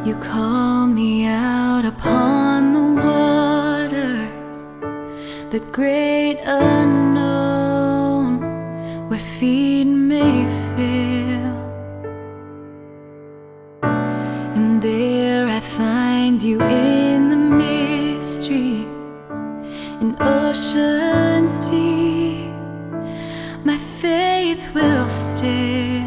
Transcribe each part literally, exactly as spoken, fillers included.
You call me out upon the waters, the great unknown, where feet may fail. And there I find you in the mystery, in oceans deep. My faith will stand.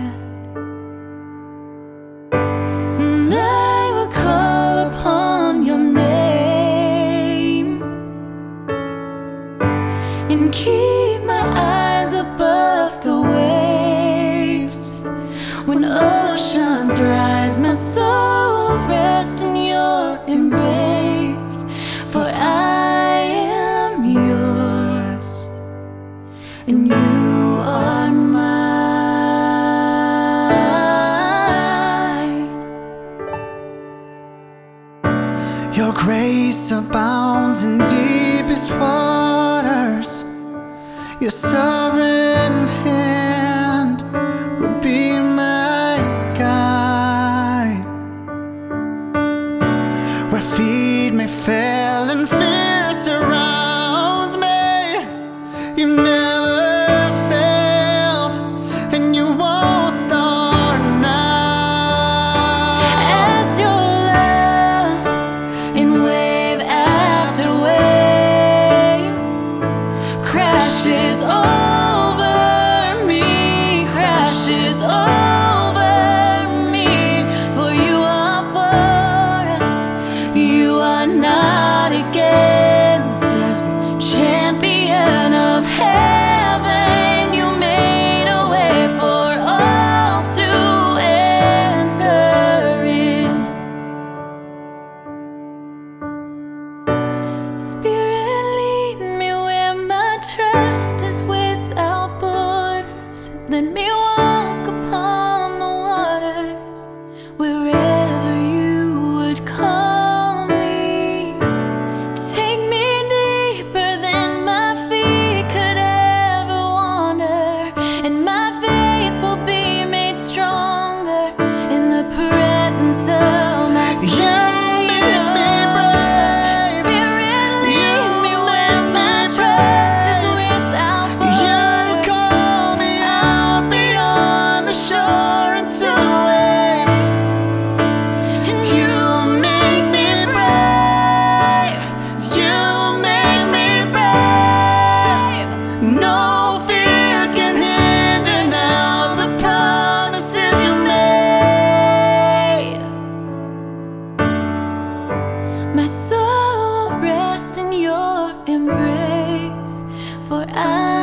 And keep my eyes above the waves. When oceans rise, my soul rests in your embrace. For I am yours, and you are mine. Your grace abounds in deepest waters. Your sovereign hand will be my guide. Where feet may fail and fear surrounds me, you've never failed, and you won't start now. As your love in wave after wave crashes over me, crashes over me. For you are for us, you are not against us. Champion of heaven, you made a way for all to enter in. Spirit, lead me where my trust is without borders. Let me walk upon the waters, wherever you would call me. Take me deeper than my feet could ever wander, and my faith will be made stronger in the presence of my You Savior. make me brave. Spirit, lead You me where make my me trust is brave. without You borders. call me out beyond the shore into the waves. And You make me brave. You make me brave. No fear can hinder now the promises you made. my soul will rest in your embrace, for I